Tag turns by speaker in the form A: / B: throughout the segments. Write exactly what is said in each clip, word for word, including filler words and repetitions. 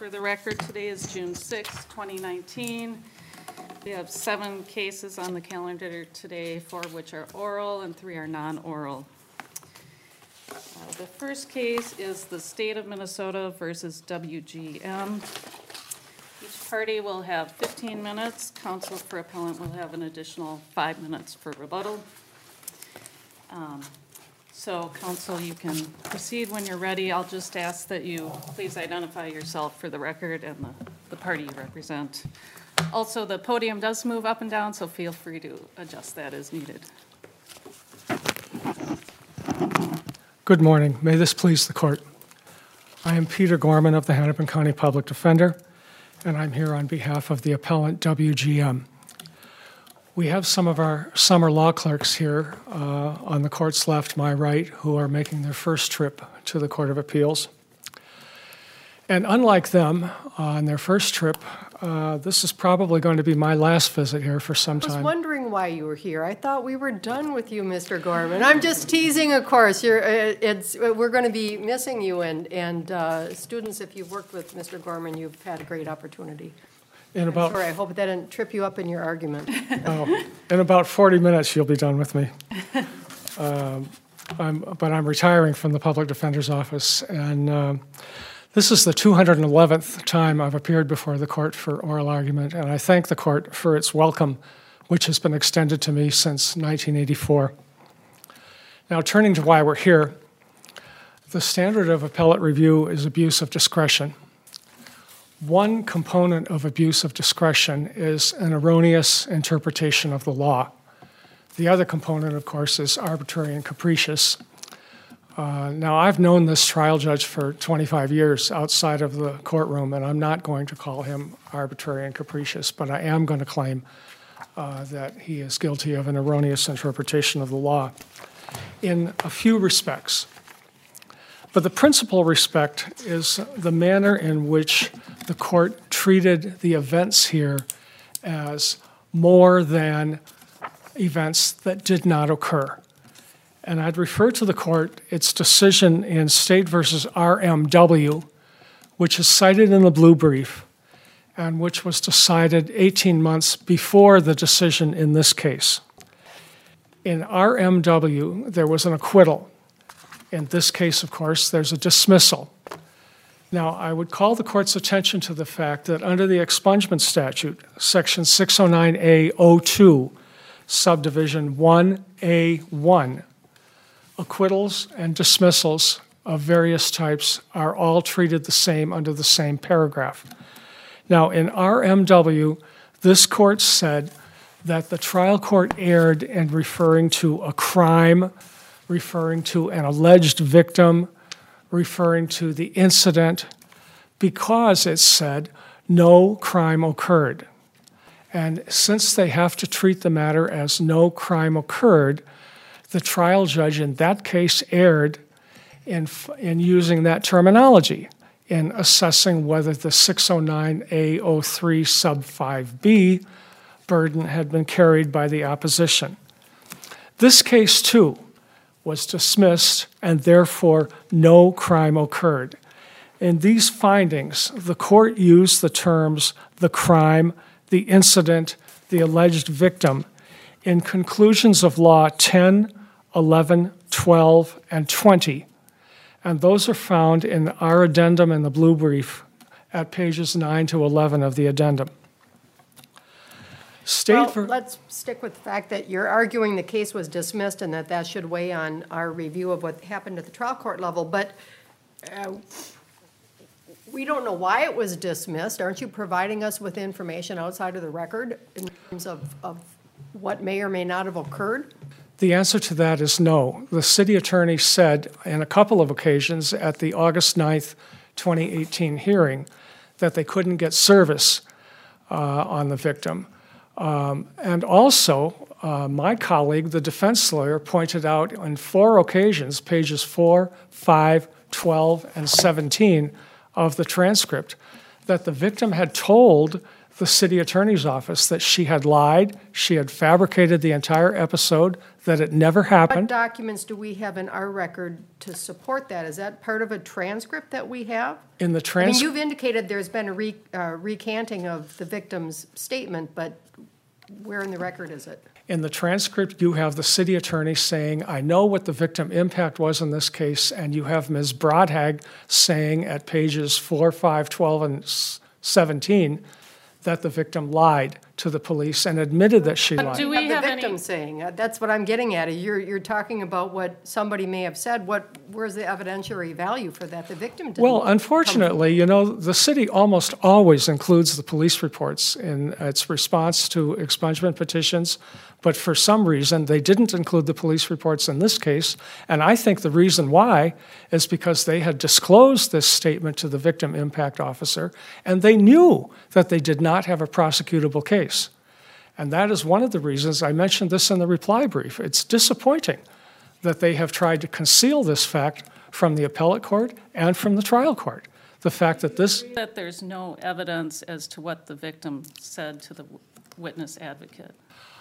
A: For the record, today is June sixth, twenty nineteen. We have seven cases on the calendar today, four of which are oral and three are non-oral. Uh, the first case is the State of Minnesota versus W G M. Each party will have fifteen minutes. Counsel for appellant will have an additional five minutes for rebuttal. Um, So, counsel, you can proceed when you're ready. I'll just ask that you please identify yourself for the record and the, the party you represent. Also, the podium does move up and down, so feel free to adjust that as needed.
B: Good morning. May this please the court. I am Peter Gorman of the Hennepin County Public Defender, and I'm here on behalf of the appellant W G M. We have some of our summer law clerks here uh, on the court's left, my right, who are making their first trip to the Court of Appeals. And unlike them, uh, on their first trip, uh, this is probably going to be my last visit here for some time.
C: I was wondering why you were here. I thought we were done with you, Mister Gorman. I'm just teasing, of course. You're, uh, it's, uh, we're going to be missing you, and, and uh, students, if you've worked with Mister Gorman, you've had a great opportunity.
B: In about,
C: Sorry, I hope that didn't trip you up in your argument.
B: oh, in about forty minutes, you'll be done with me. Um, I'm, but I'm retiring from the Public Defender's Office, and um, this is the two hundred eleventh time I've appeared before the court for oral argument, and I thank the court for its welcome, which has been extended to me since nineteen eighty-four. Now, turning to why we're here, the standard of appellate review is abuse of discretion. One component of abuse of discretion is an erroneous interpretation of the law. The other component, of course, is arbitrary and capricious. Uh, now, I've known this trial judge for twenty-five years outside of the courtroom, and I'm not going to call him arbitrary and capricious, but I am going to claim uh, that he is guilty of an erroneous interpretation of the law in a few respects. But the principal respect is the manner in which the court treated the events here as more than events that did not occur. And I'd refer to the court, its decision in State versus R M W, which is cited in the blue brief, and which was decided eighteen months before the decision in this case. In R M W, there was an acquittal. In this case, of course, there's a dismissal. Now, I would call the court's attention to the fact that under the expungement statute, section six oh nine A oh two, subdivision one A one, acquittals and dismissals of various types are all treated the same under the same paragraph. Now, in R M W, this court said that the trial court erred in referring to a crime, referring to an alleged victim, referring to the incident, because it said no crime occurred. And since they have to treat the matter as no crime occurred, the trial judge in that case erred in, in using that terminology in assessing whether the six oh nine A oh three sub five B burden had been carried by the opposition. This case, too, was dismissed, and therefore no crime occurred. In these findings, the court used the terms the crime, the incident, the alleged victim in conclusions of law ten, eleven, twelve, and twenty. And those are found in our addendum in the blue brief at pages nine to eleven of the addendum. State
C: Well,
B: for,
C: let's stick with the fact that you're arguing the case was dismissed and that that should weigh on our review of what happened at the trial court level, but uh, we don't know why it was dismissed. Aren't you providing us with information outside of the record in terms of, of what may or may not have occurred?
B: The answer to that is no. The city attorney said on a couple of occasions at the August ninth, twenty eighteen hearing that they couldn't get service uh, on the victim. Um, and also, uh, my colleague, the defense lawyer, pointed out on four occasions, pages four, five, twelve, and seventeen of the transcript, that the victim had told the city attorney's office that she had lied, she had fabricated the entire episode, that it never
C: What
B: happened.
C: documents do we have in our record to support that? Is that part of a transcript that we have?
B: In the
C: I mean,
B: trans,
C: you've indicated there's been a re- uh, recanting of the victim's statement, but where in the record is it?
B: in the transcript, you have the city attorney saying, I know what the victim impact was in this case, and you have Miz Brodhag saying at pages four, five, twelve, and s- seventeen that the victim lied to the police and admitted that she
A: But
B: lied.
A: do we
C: Have
A: have
C: the
A: any?
C: victim saying, uh, that's what I'm getting at. You're, you're talking about what somebody may have said. What, where's the evidentiary value for that? The victim didn't.
B: Well, unfortunately, you know, the city almost always includes the police reports in its response to expungement petitions, but for some reason, they didn't include the police reports in this case, and I think the reason why is because they had disclosed this statement to the victim impact officer, and they knew that they did not have a prosecutable case. And that is one of the reasons I mentioned this in the reply brief. It's disappointing that they have tried to conceal this fact from the appellate court and from the trial court. The fact that this,
A: That there's no evidence as to what the victim said to the witness advocate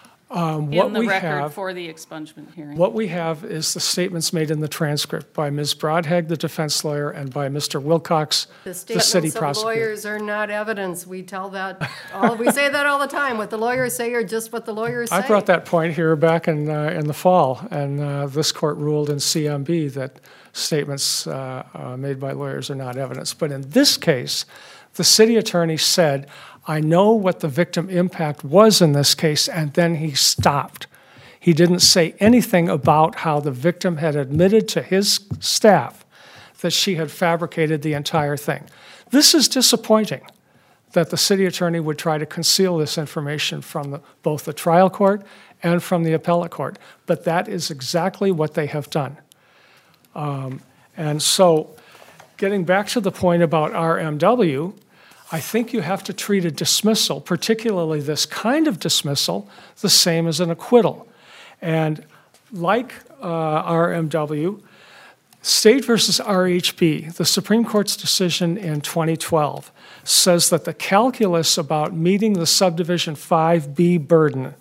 B: um, what
A: in the
B: we
A: record
B: have,
A: for the expungement hearing.
B: what we have is the statements made in the transcript by Miz Brodhag, the defense lawyer, and by Mister Wilcox,
C: The
B: the city
C: statements of
B: prosecutor.
C: lawyers are not evidence. We tell that, all, we say that all the time. What the lawyers say are just what the lawyers say.
B: I brought that point here back in, uh, in the fall, and uh, this court ruled in C M B that statements uh, uh, made by lawyers are not evidence. But in this case, the city attorney said, I know what the victim impact was in this case, and then he stopped. He didn't say anything about how the victim had admitted to his staff that she had fabricated the entire thing. This is disappointing, that the city attorney would try to conceal this information from the, both the trial court and from the appellate court. But that is exactly what they have done. Um, and so, getting back to the point about R M W, I think you have to treat a dismissal, particularly this kind of dismissal, the same as an acquittal. And like uh, R M W, State versus R H B, the Supreme Court's decision in twenty twelve, says that the calculus about meeting the subdivision five B burden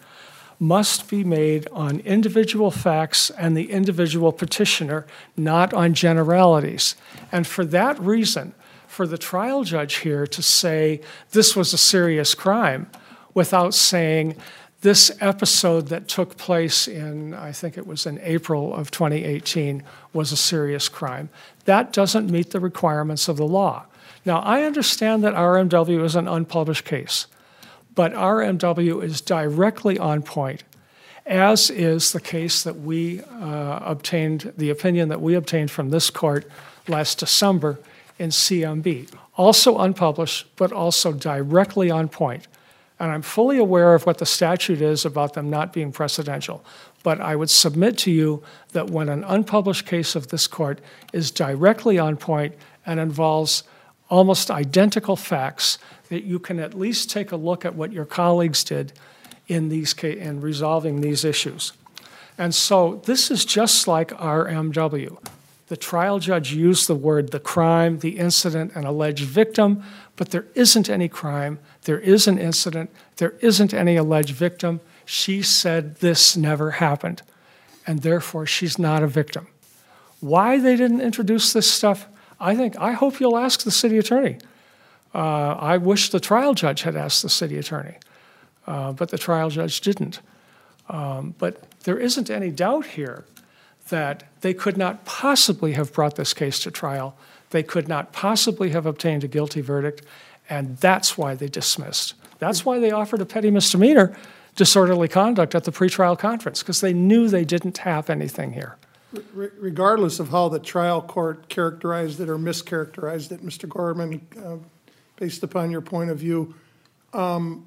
B: must be made on individual facts and the individual petitioner, not on generalities. And for that reason, for the trial judge here to say this was a serious crime without saying this episode that took place in, I think it was in April of twenty eighteen, was a serious crime, that doesn't meet the requirements of the law. Now, I understand that R M W is an unpublished case, but R M W is directly on point, as is the case that we uh, obtained, the opinion that we obtained from this court last December in C M B. Also unpublished, but also directly on point. And I'm fully aware of what the statute is about them not being precedential. But I would submit to you that when an unpublished case of this court is directly on point and involves almost identical facts, that you can at least take a look at what your colleagues did in these ca- in resolving these issues. And so this is just like R M W. The trial judge used the word the crime, the incident, and alleged victim, but there isn't any crime, there is an incident, there isn't any alleged victim. She said this never happened, and therefore she's not a victim. Why they didn't introduce this stuff, I think, I hope you'll ask the city attorney. Uh, I wish the trial judge had asked the city attorney, uh, but the trial judge didn't. Um, but there isn't any doubt here that they could not possibly have brought this case to trial. They could not possibly have obtained a guilty verdict, and that's why they dismissed. That's why they offered a petty misdemeanor, disorderly conduct, at the pretrial conference, because they knew they didn't have anything here.
D: Re- Regardless of how the trial court characterized it or mischaracterized it, Mister Gorman, uh, based upon your point of view, um,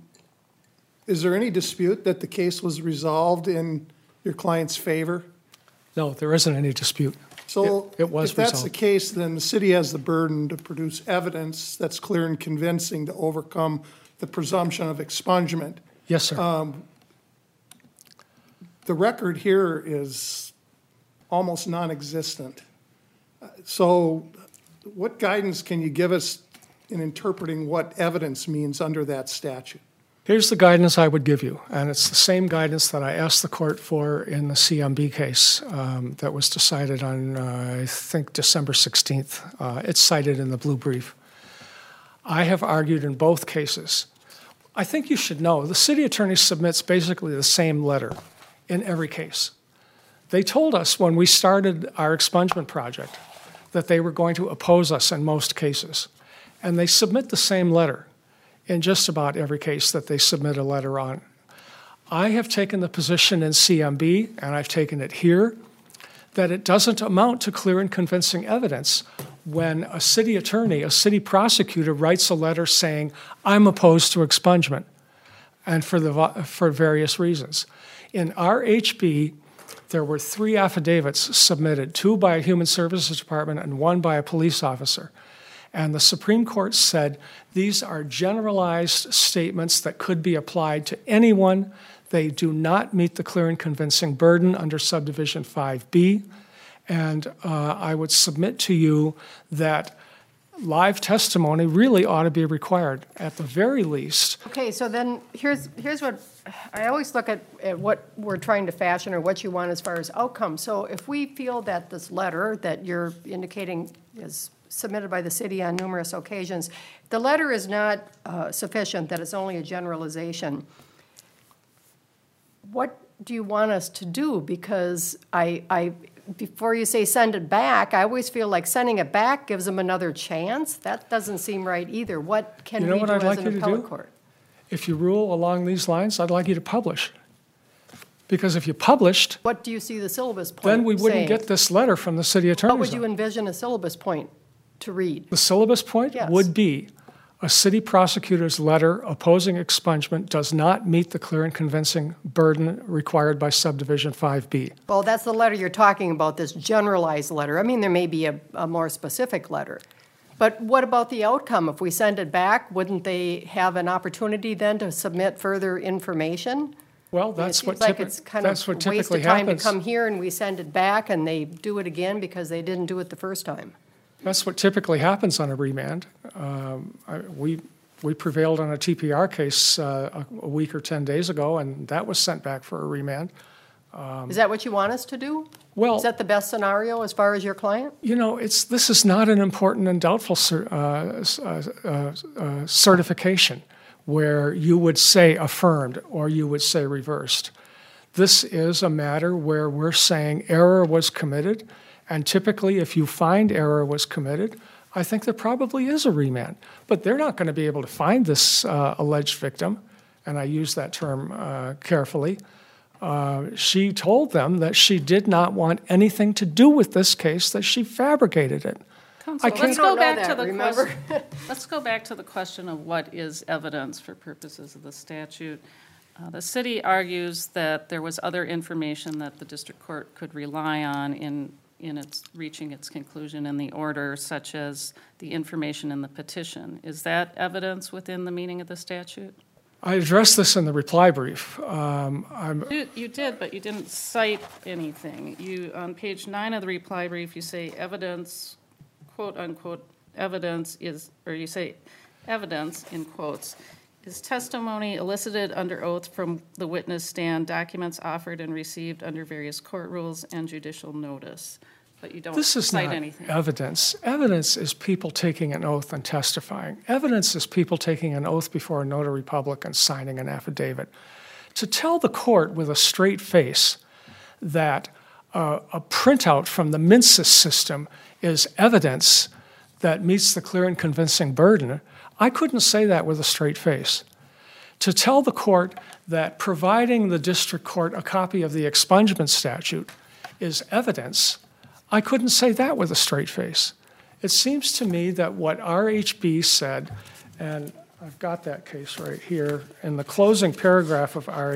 D: is there any dispute that the case was resolved in your client's favor?
B: No, there isn't any dispute.
D: So
B: It- it was
D: if that's the
B: resolved.
D: case, then the city has the burden to produce evidence that's clear and convincing to overcome the presumption of expungement.
B: Yes, sir.
D: The record here is almost non-existent. Uh, So what guidance can you give us in interpreting what evidence means under that statute?
B: Here's the guidance I would give you, and it's the same guidance that I asked the court for in the C M B case um, that was decided on, uh, I think, December sixteenth. Uh, it's cited in the blue brief. I have argued in both cases. I think you should know the city attorney submits basically the same letter in every case. They told us when we started our expungement project that they were going to oppose us in most cases, and they submit the same letter in just about every case that they submit a letter on. I have taken the position in C M B, and I've taken it here, that it doesn't amount to clear and convincing evidence when a city attorney, a city prosecutor writes a letter saying, I'm opposed to expungement, and for, the, for various reasons. In R H B, there were three affidavits submitted, two by a Human Services Department and one by a police officer. And the Supreme Court said these are generalized statements that could be applied to anyone. They do not meet the clear and convincing burden under subdivision five B. And uh, I would submit to you that live testimony really ought to be required at the very least.
C: Okay, so then here's, here's what, I always look at, at what we're trying to fashion or what you want as far as outcomes. So if we feel that this letter that you're indicating is submitted by the city on numerous occasions, the letter is not uh, sufficient, that it's only a generalization. What do you want us to do? Because I, I, before you say send it back, I always feel like sending it back gives them another chance. That doesn't seem right either. What can
B: You know
C: we
B: what
C: do
B: I'd
C: as
B: like
C: an
B: you to
C: appellate
B: do?
C: court?
B: If you rule along these lines, I'd like you to publish. Because if you published,
C: What do you see the syllabus point
B: then we wouldn't
C: saying?
B: get this letter from the city
C: How
B: attorney's
C: would you
B: office.
C: envision a syllabus point to read?
B: The syllabus point
C: Yes.
B: would be a city prosecutor's letter opposing expungement does not meet the clear and convincing burden required by subdivision five B.
C: Well, that's the letter you're talking about, this generalized letter. I mean, there may be a, a more specific letter. But what about the outcome? If we send it back, wouldn't they have an opportunity then to submit further information?
B: Well,
C: It
B: that's what
C: seems like
B: typi-
C: it's kind
B: that's
C: of
B: what
C: a waste
B: typically
C: of time to
B: happens.
C: come here and we send it back and they do it again because they didn't do it the first time.
B: That's what typically happens on a remand. Um, I, we we prevailed on a T P R case uh, a, a week or ten days ago, and that was sent back for a remand.
C: Is that what you want us to do?
B: Well,
C: Is that the best scenario as far as your client?
B: you know, it's this is not an important and doubtful cer- uh, s- uh, uh, uh, certification where you would say affirmed or you would say reversed. This is a matter where we're saying error was committed, and typically if you find error was committed, I think there probably is a remand. But they're not going to be able to find this uh, alleged victim, and I use that term uh, carefully. Uh, she told them that she did not want anything to do with this case, that she fabricated it.
A: Counsel,
B: can't-
A: let's
C: We don't
A: go
C: know
A: back to
C: that,
A: the
C: remember?
A: question. Let's go back to the question of what is evidence for purposes of the statute. Uh, The city argues that there was other information that the district court could rely on in, in its, reaching its conclusion in the order, such as the information in the petition. Is that evidence within the meaning of the statute?
B: I addressed this in the reply brief. Um, I'm,
A: You you did, but you didn't cite anything. You, on page nine of the reply brief, you say evidence, quote unquote, evidence is, or you say evidence, in quotes, is testimony elicited under oath from the witness stand, documents offered and received under various court rules and judicial notice. But you don't
B: This is
A: cite
B: not
A: anything.
B: evidence. Evidence is people taking an oath and testifying. Evidence is people taking an oath before a notary public and signing an affidavit. To tell the court with a straight face that uh, a printout from the Minsus system is evidence that meets the clear and convincing burden, I couldn't say that with a straight face. To tell the court that providing the district court a copy of the expungement statute is evidence, I couldn't say that with a straight face. It seems to me that what R H B said, and I've got that case right here, in the closing paragraph of R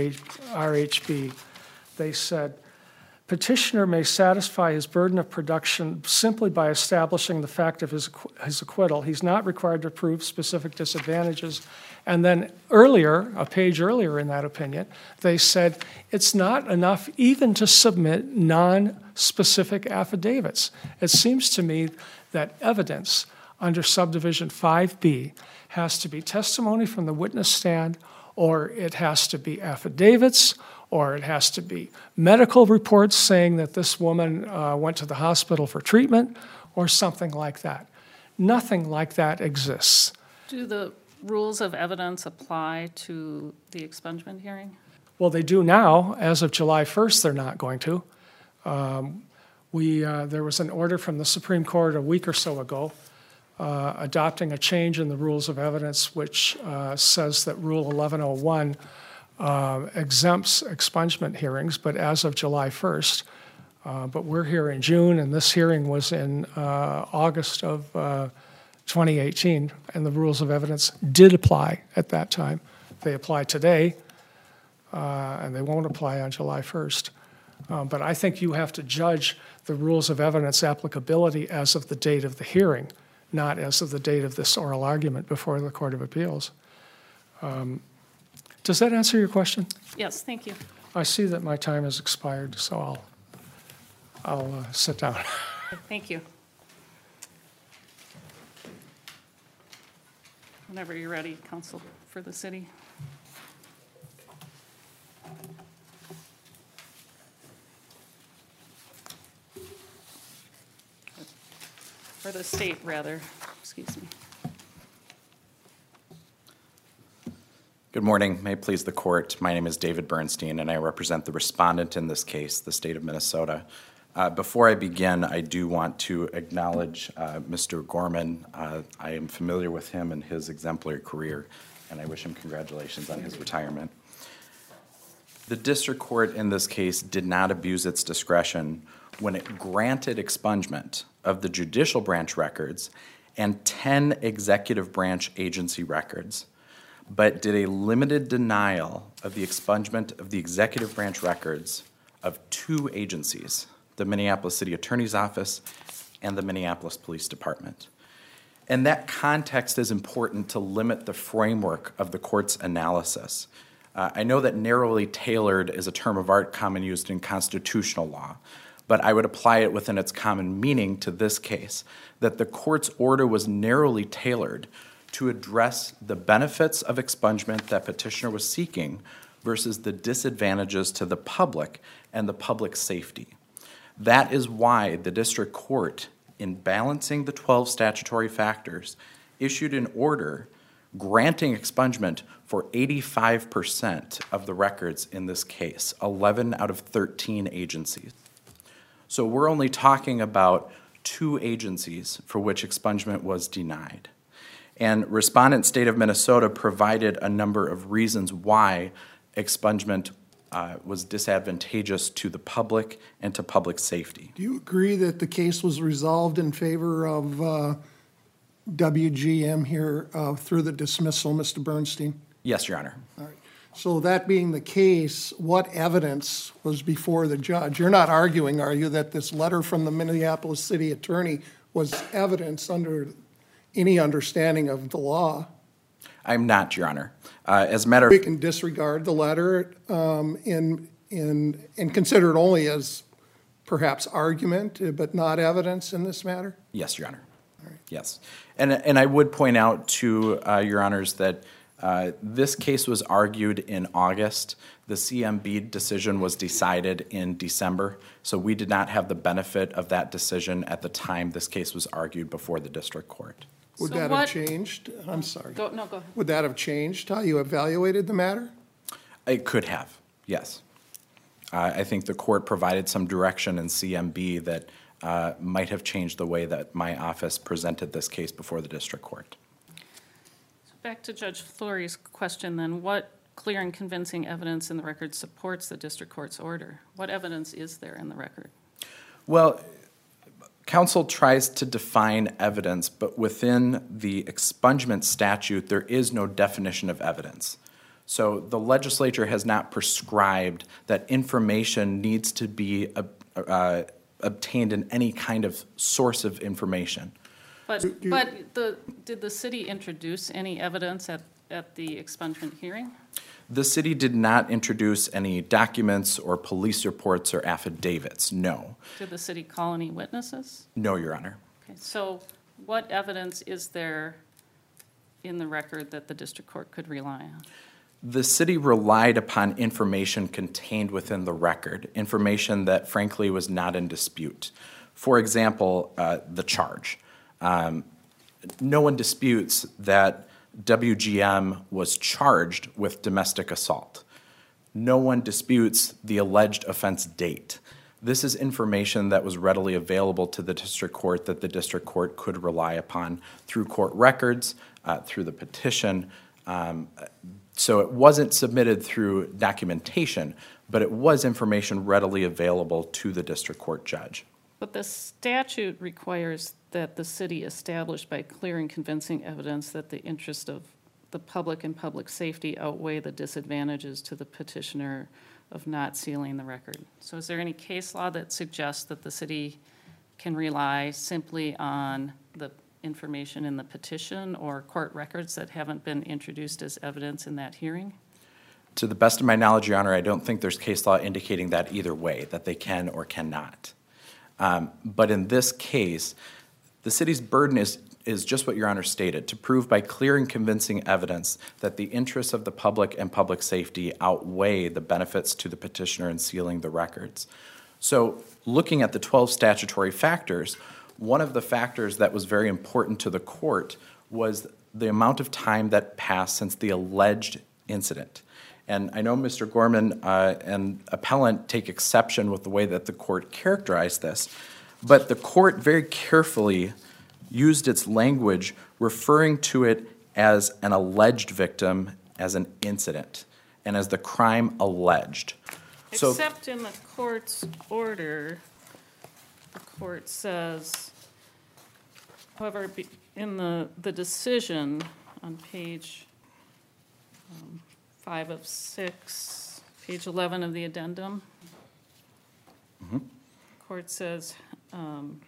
B: H B, they said, petitioner may satisfy his burden of production simply by establishing the fact of his, his acquittal. He's not required to prove specific disadvantages. And then earlier, a page earlier in that opinion, they said it's not enough even to submit non-specific affidavits. It seems to me that evidence under subdivision five B has to be testimony from the witness stand, or it has to be affidavits, or it has to be medical reports saying that this woman uh, went to the hospital for treatment, or something like that. Nothing like that exists.
A: Do the rules of evidence apply to the expungement hearing?
B: Well, they do now. As of July first, they're not going to. Um, we, uh, there was an order from the Supreme Court a week or so ago uh, adopting a change in the rules of evidence which uh, says that Rule eleven oh one uh, exempts expungement hearings, but as of July first. Uh, but we're here in June, and this hearing was in uh, August of uh, twenty eighteen, and the rules of evidence did apply at that time. They apply today, uh, and they won't apply on July first. Um, but I think you have to judge the rules of evidence applicability as of the date of the hearing, not as of the date of this oral argument before the Court of Appeals. Um, does that answer your question?
A: Yes, thank you.
B: I see that my time has expired, so I'll, I'll uh, sit down.
A: Thank you. Whenever you're ready, counsel for the city. For the state, rather, excuse me.
E: Good morning. May it please the court. My name is David Bernstein, and I represent the respondent in this case, the state of Minnesota. Uh, before I begin, I do want to acknowledge uh, Mister Gorman. Uh, I am familiar with him and his exemplary career, and I wish him congratulations on his retirement. The district court in this case did not abuse its discretion when it granted expungement of the judicial branch records and ten executive branch agency records, but did a limited denial of the expungement of the executive branch records of two agencies, the Minneapolis City Attorney's Office and the Minneapolis Police Department. And that context is important to limit the framework of the court's analysis. Uh, I know that narrowly tailored is a term of art common used in constitutional law, but I would apply it within its common meaning to this case, that the court's order was narrowly tailored to address the benefits of expungement that petitioner was seeking versus the disadvantages to the public and the public safety. That is why the district court, in balancing the twelve statutory factors, issued an order granting expungement for eighty-five percent of the records in this case, eleven out of thirteen agencies. So we're only talking about two agencies for which expungement was denied. And respondent state of Minnesota provided a number of reasons why expungement uh, was disadvantageous to the public and to public safety.
D: Do you agree that the case was resolved in favor of uh, W G M here uh, through the dismissal, Mister Bernstein?
E: Yes, Your Honor.
D: All right. So that being the case, what evidence was before the judge? You're not arguing, are you, that this letter from the Minneapolis City Attorney was evidence under any understanding of the law?
E: I'm not, Your Honor. Uh, as a matter
D: We
E: of
D: can disregard the letter um, in, in, and consider it only as perhaps argument, uh, but not evidence in this matter?
E: yes, Your Honor. Yes, and and I would point out to uh, Your Honors that uh, this case was argued in August. The C M B decision was decided in December, so we did not have the benefit of that decision at the time this case was argued before the district court.
D: Would
A: So
D: that
A: what-
D: have changed? I'm sorry.
A: Go, no, go ahead.
D: Would that have changed how you evaluated the matter?
E: It could have, yes. Uh, I think the court provided some direction in C M B that uh, might have changed the way that my office presented this case before the district court.
A: So back to Judge Fleury's question then, what clear and convincing evidence in the record supports the district court's order? What evidence is there in the record?
E: Well, counsel tries to define evidence, but within the expungement statute, there is no definition of evidence. So the legislature has not prescribed that information needs to be uh, uh, obtained in any kind of source of information.
A: But, but the, did the city introduce any evidence at, at the expungement hearing?
E: The city did not introduce any documents or police reports or affidavits, no.
A: Did the city call any witnesses?
E: No, Your Honor.
A: Okay, so what evidence is there in the record that the district court could rely on?
E: The city relied upon information contained within the record, information that frankly was not in dispute. For example, uh, the charge. Um, no one disputes that W G M was charged with domestic assault. No one disputes the alleged offense date. This is information that was readily available to the district court that the district court could rely upon through court records, uh, through the petition. Um, so it wasn't submitted through documentation, but it was information readily available to the district court judge.
A: But the statute requires that the city establish by clear and convincing evidence that the interest of the public and public safety outweigh the disadvantages to the petitioner of not sealing the record. So is there any case law that suggests that the city can rely simply on the information in the petition or court records that haven't been introduced as evidence in that hearing?
E: To the best of my knowledge, Your Honor, I don't think there's case law indicating that either way, that they can or cannot. Um, but in this case, the city's burden is, is just what Your Honor stated, to prove by clear and convincing evidence that the interests of the public and public safety outweigh the benefits to the petitioner in sealing the records. So looking at the twelve statutory factors, one of the factors that was very important to the court was the amount of time that passed since the alleged incident. And I know Mister Gorman uh, and appellant take exception with the way that the court characterized this, but the court very carefully used its language referring to it as an alleged victim, as an incident, and as the crime alleged. So,
A: Except in the court's order, the court says, however, be- in the, the decision on page um, five of six, page eleven of the addendum,
E: mm-hmm.
A: court says, um,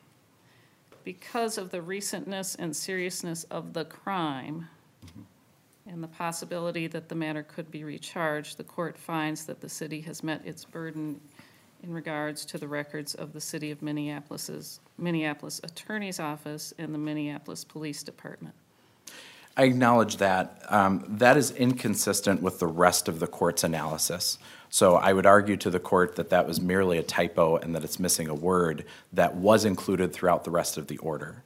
A: because of the recentness and seriousness of the crime mm-hmm. and the possibility that the matter could be recharged, the court finds that the city has met its burden in regards to the records of the city of Minneapolis's Minneapolis Attorney's Office and the Minneapolis Police Department.
E: I acknowledge that. Um, that is inconsistent with the rest of the court's analysis. So I would argue to the court that that was merely a typo and that it's missing a word that was included throughout the rest of the order.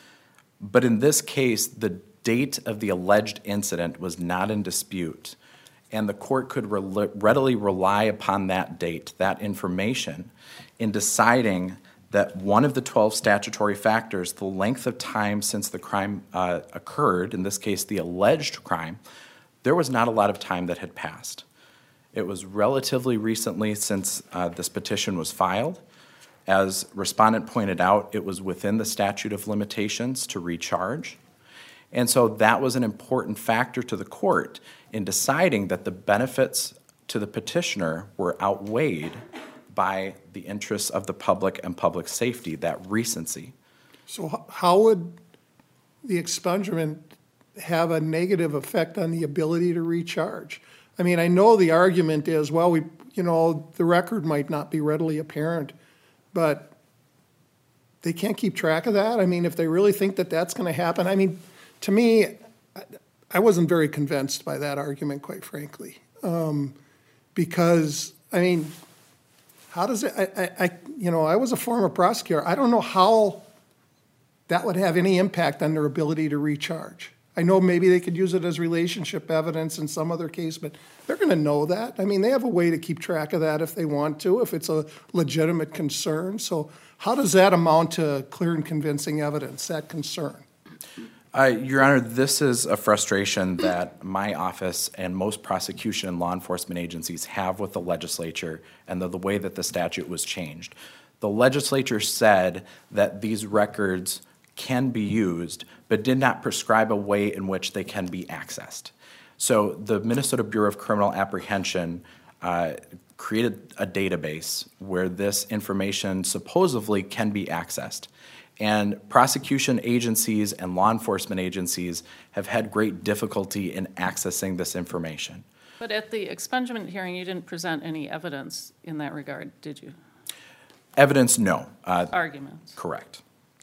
E: But in this case, the date of the alleged incident was not in dispute, and the court could re- readily rely upon that date, that information, in deciding that one of the twelve statutory factors, the length of time since the crime uh, occurred, in this case the alleged crime, there was not a lot of time that had passed. It was relatively recently since uh, this petition was filed. As respondent pointed out, it was within the statute of limitations to recharge. And so that was an important factor to the court in deciding that the benefits to the petitioner were outweighed by the interests of the public and public safety, that recency.
D: So h- how would the expungement have a negative effect on the ability to recharge? I mean, I know the argument is, well, we, you know, the record might not be readily apparent, but they can't keep track of that? I mean, if they really think that that's going to happen, I mean, to me, I, I wasn't very convinced by that argument, quite frankly. Um, because, I mean, how does it, I, I, I, you know, I was a former prosecutor. I don't know how that would have any impact on their ability to recharge. I know maybe they could use it as relationship evidence in some other case, but they're going to know that. I mean, they have a way to keep track of that if they want to, if it's a legitimate concern. So how does that amount to clear and convincing evidence, that concern?
E: Uh, Your Honor, this is a frustration that my office and most prosecution and law enforcement agencies have with the legislature and the, the way that the statute was changed. The legislature said that these records can be used, but did not prescribe a way in which they can be accessed. So the Minnesota Bureau of Criminal Apprehension uh, created a database where this information supposedly can be accessed. And prosecution agencies and law enforcement agencies have had great difficulty in accessing this information.
A: But at the expungement hearing, you didn't present any evidence in that regard, did you?
E: Evidence, no. Uh,
A: Arguments.
E: correct.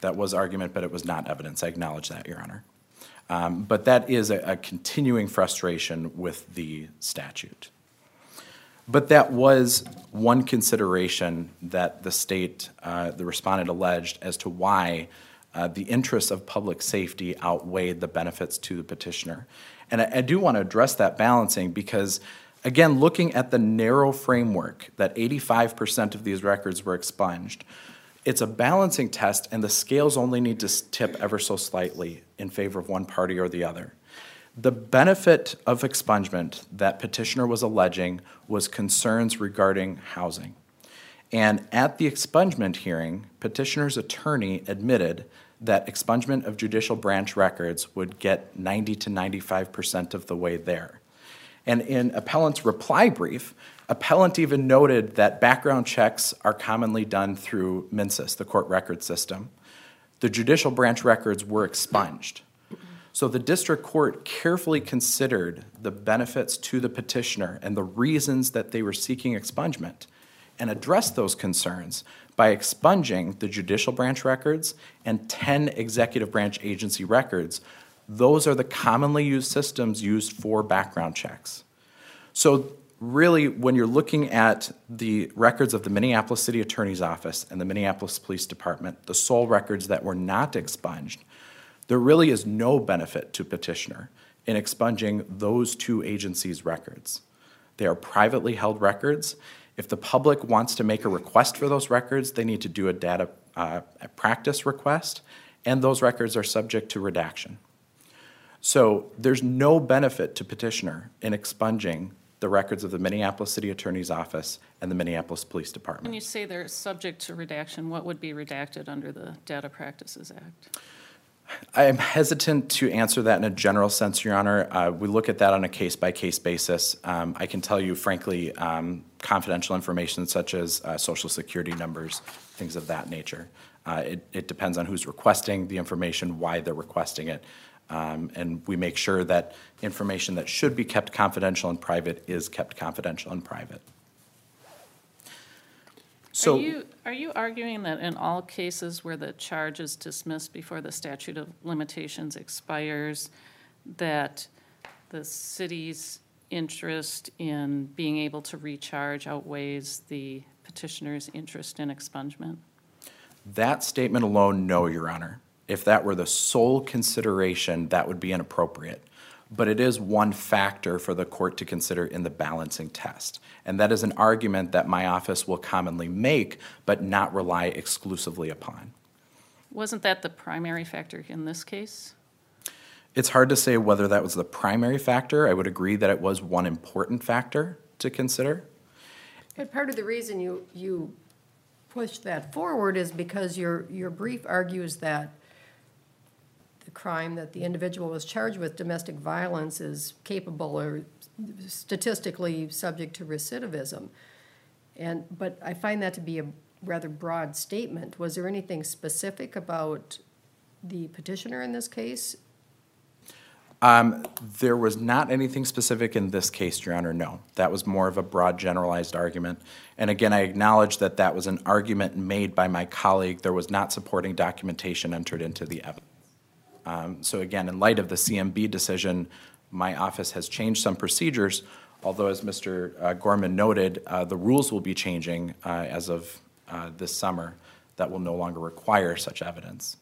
E: That was argument, but it was not evidence. I acknowledge that, Your Honor. Um, But that is a a continuing frustration with the statute. But that was one consideration that the state, uh, the respondent alleged as to why uh, the interests of public safety outweighed the benefits to the petitioner. And I, I do want to address that balancing because, again, looking at the narrow framework that eighty-five percent of these records were expunged, it's a balancing test, and the scales only need to tip ever so slightly in favor of one party or the other. The benefit of expungement that petitioner was alleging was concerns regarding housing. And at the expungement hearing, petitioner's attorney admitted that expungement of judicial branch records would get ninety to ninety-five percent of the way there. And in appellant's reply brief, appellant even noted that background checks are commonly done through MNCIS, the court record system. The judicial branch records were expunged. So the district court carefully considered the benefits to the petitioner and the reasons that they were seeking expungement and addressed those concerns by expunging the judicial branch records and ten executive branch agency records. Those are the commonly used systems used for background checks. So really, when you're looking at the records of the Minneapolis City Attorney's Office and the Minneapolis Police Department, the sole records that were not expunged, there really is no benefit to petitioner in expunging those two agencies' records. They are privately held records. If the public wants to make a request for those records, they need to do a data uh, practice request, and those records are subject to redaction. So there's no benefit to petitioner in expunging the records of the Minneapolis City Attorney's Office and the Minneapolis Police
A: When
E: Department.
A: you say they're subject to redaction, what would be redacted under the Data Practices Act?
E: I am hesitant to answer that in a general sense, Your Honor. Uh, we look at that on a case-by-case basis. Um, I can tell you, frankly, um, confidential information such as uh, Social Security numbers, things of that nature. Uh, it, it depends on who's requesting the information, why they're requesting it, um, and we make sure that information that should be kept confidential and private is kept confidential and private. So,
A: Are you, are you arguing that in all cases where the charge is dismissed before the statute of limitations expires, that the city's interest in being able to recharge outweighs the petitioner's interest in expungement?
E: that statement alone, no, Your Honor. If that were the sole consideration, that would be inappropriate. But it is one factor for the court to consider in the balancing test. And that is an argument that my office will commonly make, but not rely exclusively upon.
A: Wasn't that the primary factor in this case?
E: It's hard to say whether that was the primary factor. I would agree that it was one important factor to consider.
C: But part of the reason you, you push that forward is because your, your brief argues that the crime that the individual was charged with, domestic violence, is capable or statistically subject to recidivism. And, but I find that to be a rather broad statement. Was there anything specific about the petitioner in this case?
E: Um, there was not anything specific in this case, Your Honor, no. That was more of a broad generalized argument. And again, I acknowledge that that was an argument made by my colleague. There was not supporting documentation entered into the evidence. Um, so again, in light of the C M B decision, my office has changed some procedures, although as Mister Uh, Gorman noted, uh, the rules will be changing uh, as of uh, this summer that will no longer require such evidence.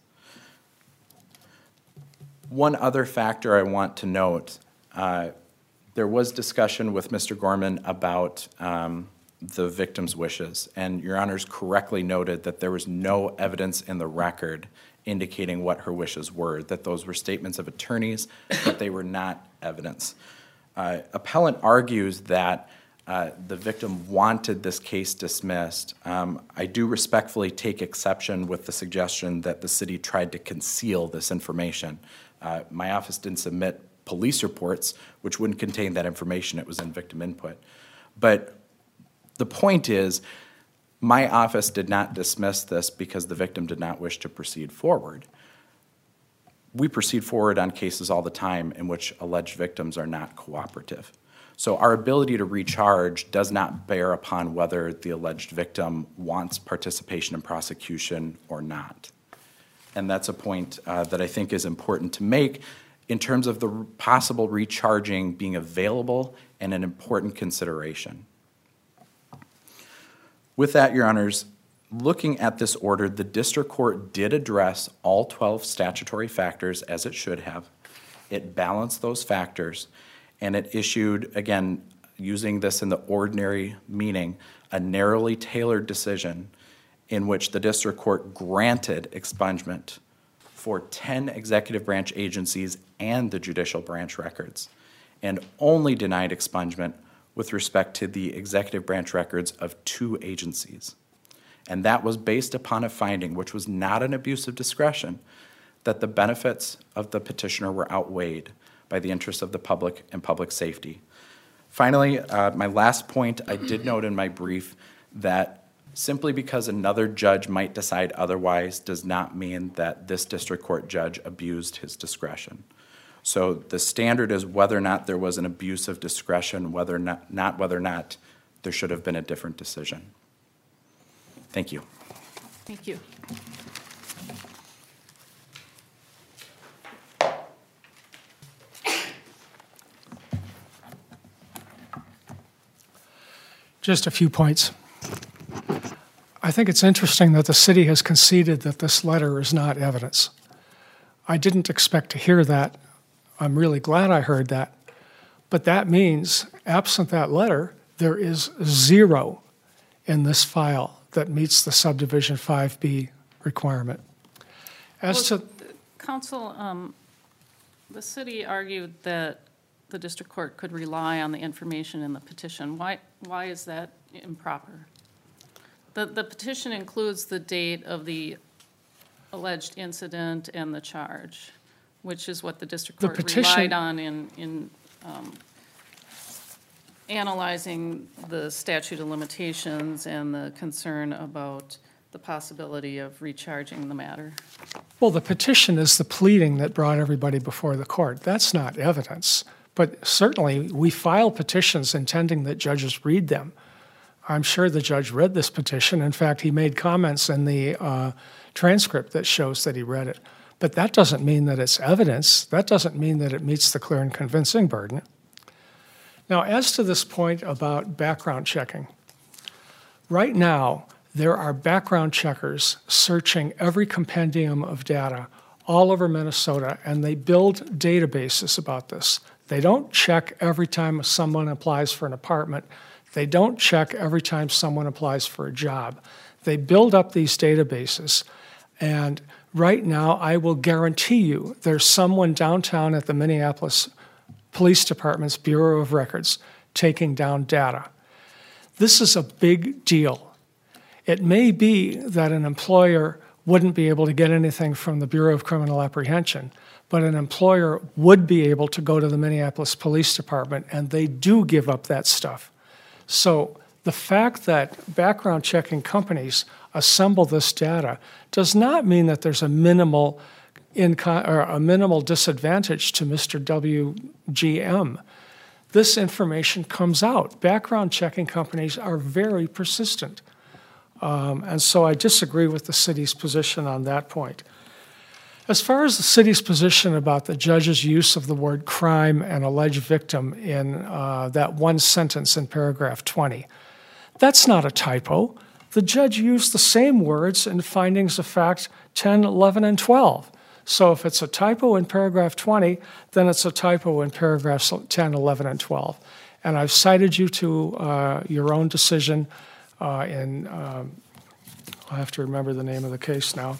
E: One other factor I want to note, uh, there was discussion with Mister Gorman about um, the victim's wishes, and Your Honors correctly noted that there was no evidence in the record indicating what her wishes were, that those were statements of attorneys, but they were not evidence. Uh, appellant argues that uh, the victim wanted this case dismissed. Um, I do respectfully take exception with the suggestion that the city tried to conceal this information. Uh, my office didn't submit police reports, which wouldn't contain that information. It was in victim input. But the point is, my office did not dismiss this because the victim did not wish to proceed forward. We proceed forward on cases all the time in which alleged victims are not cooperative. So our ability to recharge does not bear upon whether the alleged victim wants participation in prosecution or not. And that's a point uh, that I think is important to make in terms of the possible recharging being available and an important consideration. With that, Your Honors, looking at this order, the district court did address all twelve statutory factors as it should have. It balanced those factors, and it issued, again, using this in the ordinary meaning, a narrowly tailored decision in which the district court granted expungement for ten executive branch agencies and the judicial branch records, and only denied expungement with respect to the executive branch records of two agencies. And that was based upon a finding, which was not an abuse of discretion, that the benefits of the petitioner were outweighed by the interests of the public and public safety. Finally, uh, my last point, I did note in my brief that simply because another judge might decide otherwise does not mean that this district court judge abused his discretion. So the standard is whether or not there was an abuse of discretion, whether or not, not whether or not there should have been a different decision. Thank you.
A: Thank you.
B: Just a few points. I think it's interesting that the city has conceded that this letter is not evidence. I didn't expect to hear that. I'm really glad I heard that. But that means, absent that letter, there is zero in this file that meets the subdivision five B requirement. As
A: Well,
B: to
A: Counsel, um, the city argued that the district court could rely on the information in the petition. Why, why is that improper? The, the petition includes the date of the alleged incident and the charge, which is what the district
B: The
A: court
B: petition-
A: relied on in, in um, analyzing the statute of limitations and the concern about the possibility of recharging the matter.
B: Well, the petition is the pleading that brought everybody before the court. That's not evidence. But certainly, we file petitions intending that judges read them. I'm sure the judge read this petition. In fact, he made comments in the uh, transcript that shows that he read it. But that doesn't mean that it's evidence. That doesn't mean that it meets the clear and convincing burden. Now, as to this point about background checking, right now, there are background checkers searching every compendium of data all over Minnesota, and they build databases about this. They don't check every time someone applies for an apartment. They don't check every time someone applies for a job. They build up these databases, and right now, I will guarantee you there's someone downtown at the Minneapolis Police Department's Bureau of Records taking down data. This is a big deal. It may be that an employer wouldn't be able to get anything from the Bureau of Criminal Apprehension, but an employer would be able to go to the Minneapolis Police Department, and they do give up that stuff. So the fact that background checking companies assemble this data does not mean that there's a minimal inco- or a minimal disadvantage to Mister W G M. This information comes out. Background checking companies are very persistent. Um, and so I disagree with the city's position on that point. As far as the city's position about the judge's use of the word crime and alleged victim in uh, that one sentence in paragraph twenty, that's not a typo. The judge used the same words in findings of fact ten, eleven, and twelve. So if it's a typo in paragraph twenty, then it's a typo in paragraphs ten, eleven, and twelve. And I've cited you to uh, your own decision uh, in, um, I'll have to remember the name of the case now.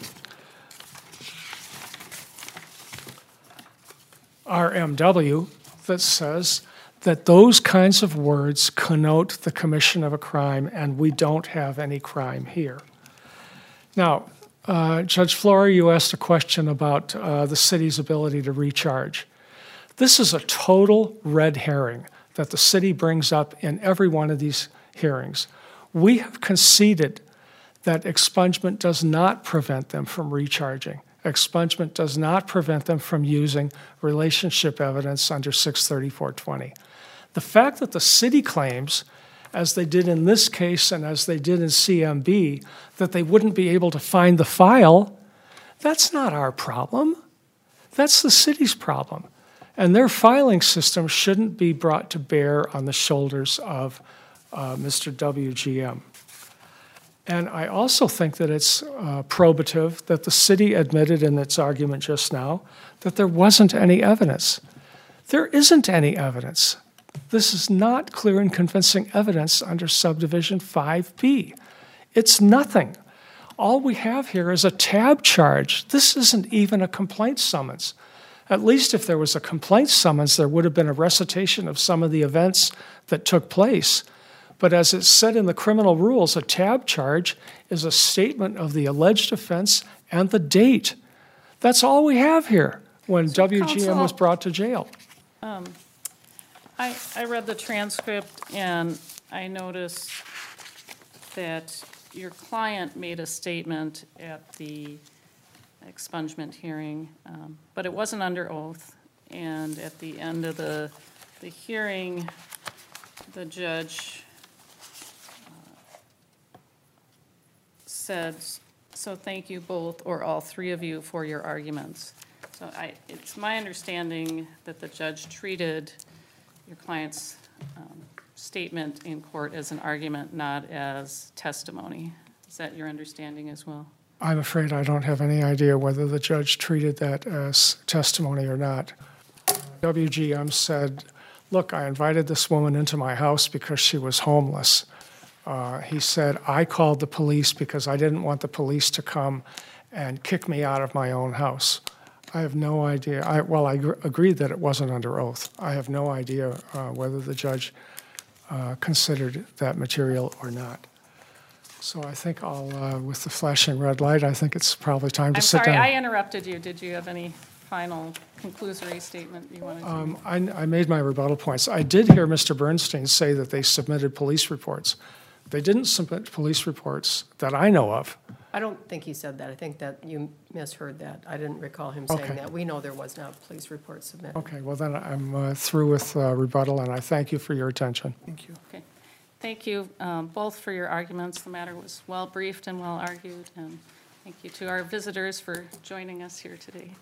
B: R M W, that says that those kinds of words connote the commission of a crime, and we don't have any crime here. Now, uh, Judge Flory, you asked a question about uh, the city's ability to recharge. This is a total red herring that the city brings up in every one of these hearings. We have conceded that expungement does not prevent them from recharging. Expungement does not prevent them from using relationship evidence under six thirty-four twenty. The fact that the city claims, as they did in this case and as they did in C M B, that they wouldn't be able to find the file, That's not our problem. That's the city's problem. And their filing system shouldn't be brought to bear on the shoulders of uh, Mister W G M. And I also think that it's uh, probative that the city admitted in its argument just now that there wasn't any evidence. There isn't any evidence. This is not clear and convincing evidence under subdivision five B. It's nothing. All we have here is a tab charge. This isn't even a complaint summons. At least if there was a complaint summons, there would have been a recitation of some of the events that took place. But as it's said in the criminal rules, a tab charge is a statement of the alleged offense and the date. That's all we have here when
A: So,
B: W G M
A: Counsel,
B: was brought to jail.
A: I, I read the transcript and I noticed that your client made a statement at the expungement hearing, um, but it wasn't under oath. And at the end of the, the hearing, the judge uh, said, "So thank you both or all three of you for your arguments." So I, it's my understanding that the judge treated your client's um, statement in court as an argument, not as testimony. Is that your understanding as well?
B: I'm afraid I don't have any idea whether the judge treated that as testimony or not. W G M said, look, I invited this woman into my house because she was homeless. Uh, he said, I called the police because I didn't want the police to come and kick me out of my own house. I have no idea. I, well, I gr- agreed that it wasn't under oath. I have no idea uh, whether the judge uh, considered that material or not. So I think I'll, uh, with the flashing red light, I think it's probably time to
A: I'm
B: sit
A: sorry,
B: down.
A: I interrupted you. Did you have any final conclusory statement you wanted to
B: Um,
A: make?
B: I, I made my rebuttal points. I did hear Mister Bernstein say that they submitted police reports. They didn't submit police reports that I know of.
C: I don't think he said that. I think that you misheard that. I didn't recall him saying
B: Okay.
C: that. We know there was not a police report submitted.
B: Okay, well then I'm uh, through with uh, rebuttal, and I thank you for your attention.
D: Thank you.
A: Okay. Thank you um, both for your arguments. The matter was well briefed and well argued, and thank you to our visitors for joining us here today.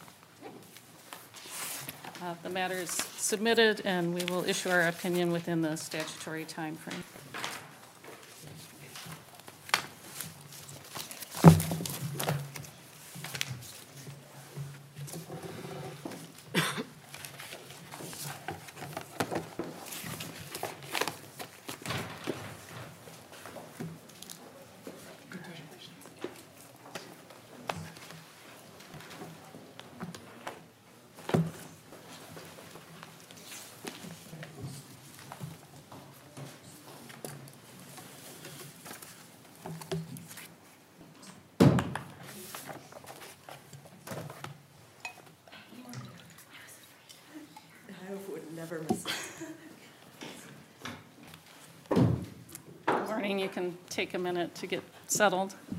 A: Uh, The matter is submitted, and we will issue our opinion within the statutory timeframe. Good morning. You can take a minute to get settled.